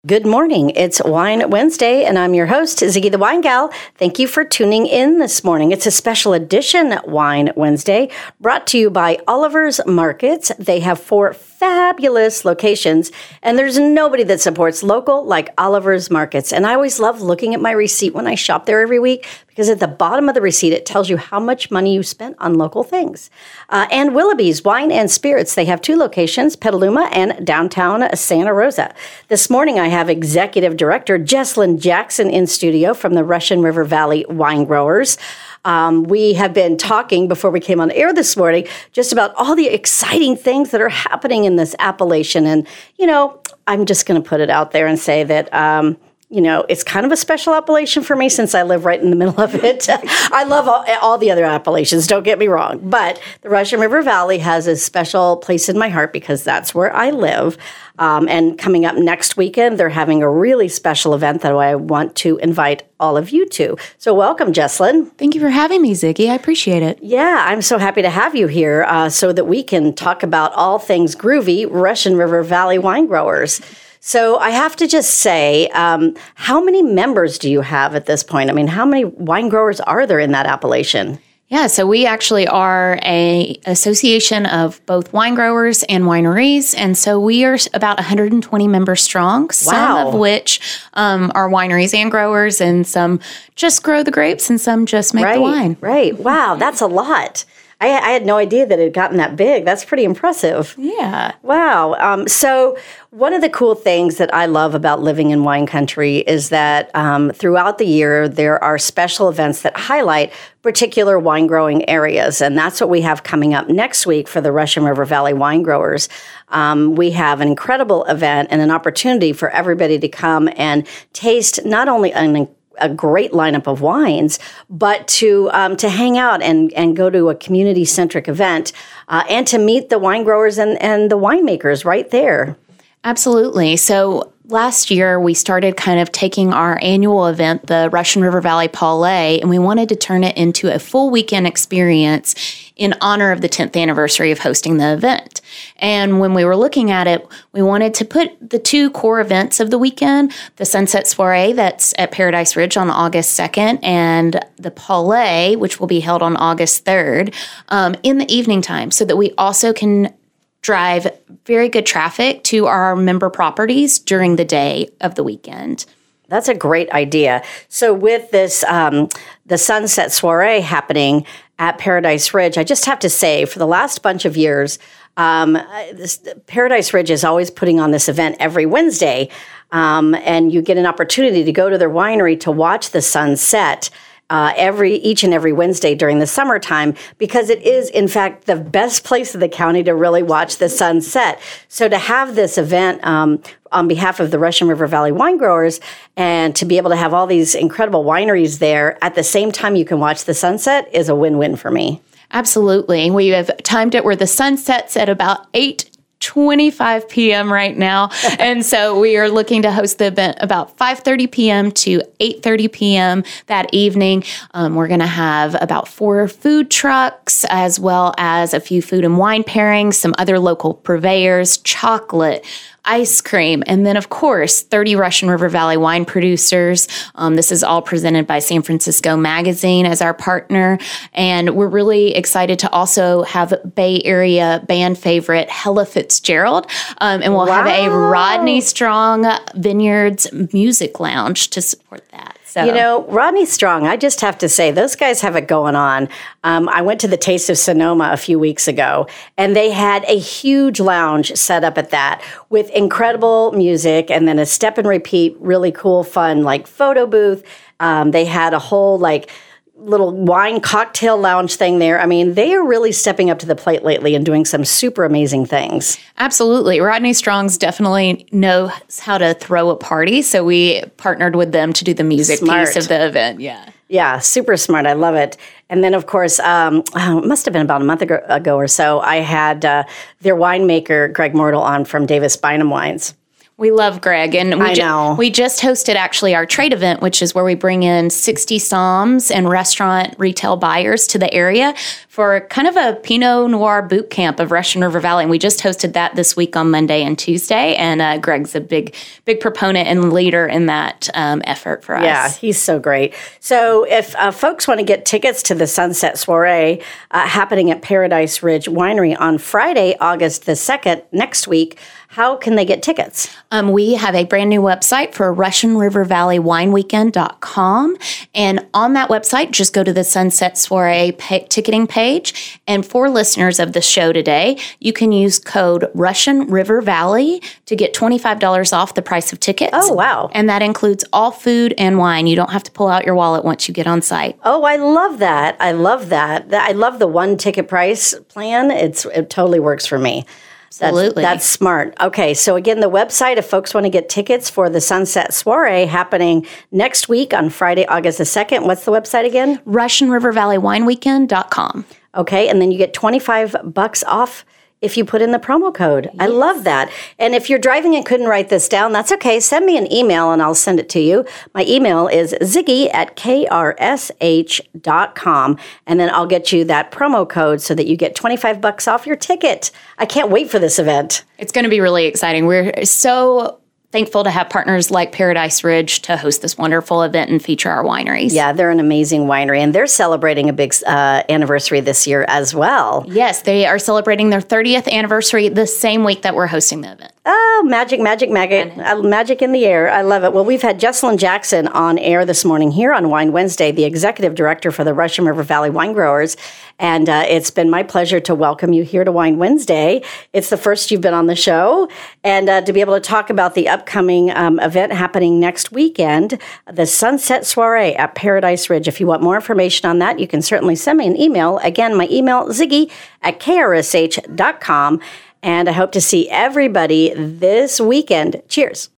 Good morning. It's Wine Wednesday, and I'm your host, Ziggy the Wine Gal. Thank you for tuning in this morning. It's a special edition Wine Wednesday brought to you by Oliver's Markets. They have 4 fabulous locations, and there's nobody that supports local like Oliver's Markets. And I always love looking at my receipt when I shop there every week because at the bottom of the receipt, it tells you how much money you spent on local things. And Willoughby's Wine and Spirits. They have 2 locations, Petaluma and downtown Santa Rosa. This morning, I have Executive Director Jesslyn Jackson in studio from the Russian River Valley Wine Growers. We have been talking before we came on air this morning just about all the exciting things that are happening in this appellation. And, I'm just going to put it out there and say that, it's kind of a special appellation for me since I live right in the middle of it. I love all the other appellations, don't get me wrong. But the Russian River Valley has a special place in my heart because that's where I live. And coming up next weekend, they're having a really special event that I want to invite all of you to. So welcome, Jesslyn. Thank you for having me, Ziggy. I appreciate it. Yeah, I'm so happy to have you here so that we can talk about all things groovy Russian River Valley wine growers. So I have to just say, how many members do you have at this point? I mean, how many wine growers are there in that appellation? Yeah, so we actually are a association of both wine growers and wineries, and so we are about 120 members strong, some of which are wineries and growers, and some just grow the grapes, and some just make the wine. Right, wow, that's a lot. I had no idea that it had gotten that big. That's pretty impressive. Yeah. Wow. So one of the cool things that I love about living in wine country is that throughout the year, there are special events that highlight particular wine growing areas. And that's what we have coming up next week for the Russian River Valley wine growers. We have an incredible event and an opportunity for everybody to come and taste not only a great lineup of wines, but to hang out and go to a community-centric event and to meet the wine growers and the winemakers right there. Absolutely. So last year, we started kind of taking our annual event, the Russian River Valley Palais, and we wanted to turn it into a full weekend experience in honor of the 10th anniversary of hosting the event. And when we were looking at it, we wanted to put the 2 core events of the weekend, the Sunset Soiree that's at Paradise Ridge on August 2nd, and the Palais, which will be held on August 3rd, in the evening time, so that we also can drive very good traffic to our member properties during the day of the weekend. That's a great idea. So with this, the Sunset Soiree happening at Paradise Ridge, I just have to say, for the last bunch of years, Paradise Ridge is always putting on this event every Wednesday, and you get an opportunity to go to their winery to watch the sunset each and every Wednesday during the summertime, because it is, in fact, the best place of the county to really watch the sunset. So to have this event on behalf of the Russian River Valley wine growers and to be able to have all these incredible wineries there at the same time you can watch the sunset is a win-win for me. Absolutely. We have timed it where the sun sets at about 8:25 p.m. right now. And so we are looking to host the event about 5:30 p.m. to 8:30 p.m. that evening. We're going to have about 4 food trucks, as well as a few food and wine pairings, some other local purveyors, chocolate, ice cream, and then, of course, 30 Russian River Valley wine producers. This is all presented by San Francisco Magazine as our partner, and we're really excited to also have Bay Area band favorite Hella Fitzgerald, and we'll have a Rodney Strong Vineyards Music Lounge to support that. So. Rodney Strong, I just have to say, those guys have it going on. I went to the Taste of Sonoma a few weeks ago, and they had a huge lounge set up at that with incredible music and then a step and repeat, really cool, fun, photo booth. They had a whole, little wine cocktail lounge thing there. I mean, they are really stepping up to the plate lately and doing some super amazing things. Absolutely. Rodney Strong's definitely knows how to throw a party, so we partnered with them to do the music piece of the event. Yeah, super smart. I love it. And then, of course, it must have been about a month ago or so, I had their winemaker, Greg Mortal, on from Davis Bynum Wines. We love Greg, and we just hosted actually our trade event, which is where we bring in 60 somms and restaurant retail buyers to the area for kind of a Pinot Noir boot camp of Russian River Valley. And we just hosted that this week on Monday and Tuesday, and Greg's a big proponent and leader in that effort for us. Yeah, he's so great. So if folks want to get tickets to the Sunset Soiree happening at Paradise Ridge Winery on Friday, August the 2nd, next week, how can they get tickets? We have a brand new website for RussianRiverValleyWineWeekend.com. And on that website, just go to the Sunset Soiree ticketing page. And for listeners of the show today, you can use code Russian River Valley to get $25 off the price of tickets. Oh, wow. And that includes all food and wine. You don't have to pull out your wallet once you get on site. Oh, I love that. I love that. I love the one ticket price plan. It totally works for me. Absolutely. That's smart. Okay, so again, the website, if folks want to get tickets for the Sunset Soiree happening next week on Friday, August the 2nd, what's the website again? RussianRiverValleyWineWeekend.com. Okay, and then you get $25 off if you put in the promo code. Yes. I love that. And if you're driving and couldn't write this down, that's okay. Send me an email and I'll send it to you. My email is ziggy@krsh.com. And then I'll get you that promo code so that you get $25 off your ticket. I can't wait for this event. It's going to be really exciting. We're so thankful to have partners like Paradise Ridge to host this wonderful event and feature our wineries. Yeah, they're an amazing winery, and they're celebrating a big anniversary this year as well. Yes, they are celebrating their 30th anniversary the same week that we're hosting the event. Oh, magic in the air. I love it. Well, we've had Jessalyn Jackson on air this morning here on Wine Wednesday, the executive director for the Russian River Valley Wine Growers. And it's been my pleasure to welcome you here to Wine Wednesday. It's the first you've been on the show. And to be able to talk about the upcoming event happening next weekend, the Sunset Soiree at Paradise Ridge. If you want more information on that, you can certainly send me an email. Again, my email, ziggy@krsh.com. And I hope to see everybody this weekend. Cheers.